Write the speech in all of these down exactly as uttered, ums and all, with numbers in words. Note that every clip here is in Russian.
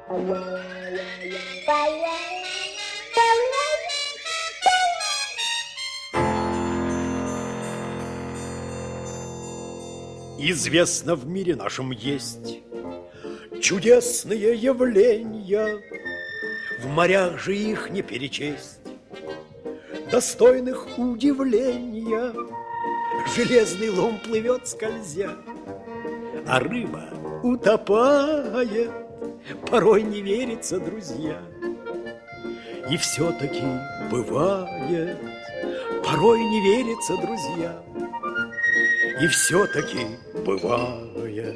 Известно, в мире нашем есть чудесные явления, в морях же их не перечесть, достойных удивления. Железный лом плывет скользя, а рыба утопает, порой не верится, друзья. И все-таки бывает, порой не верится, друзья. И все-таки бывает.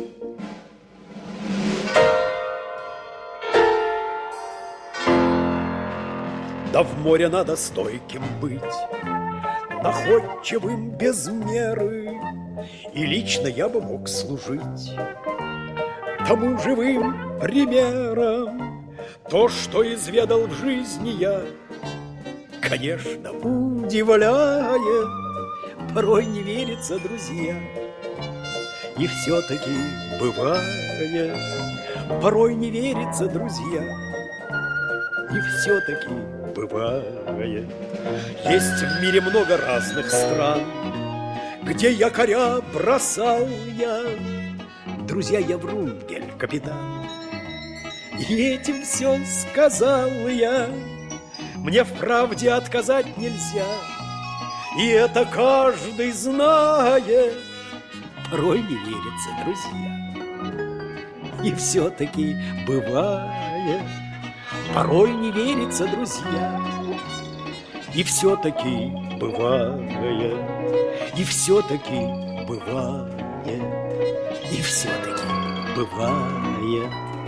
Да в море надо стойким быть, находчивым без меры, и лично я бы мог служить тому живым примером. То, что изведал в жизни я, конечно, удивляет, порой не верится, друзья. И все-таки бывает, порой не верится, друзья. И все-таки бывает. Есть в мире много разных стран, где якоря бросал я. Друзья, я Врунгель, капитан, и этим все сказал я. Мне в правде отказать нельзя, и это каждый знает. Порой не верится, друзья. И все-таки бывает. Порой не верится, друзья. И все-таки бывает. И все-таки бывает. И все-таки бывает.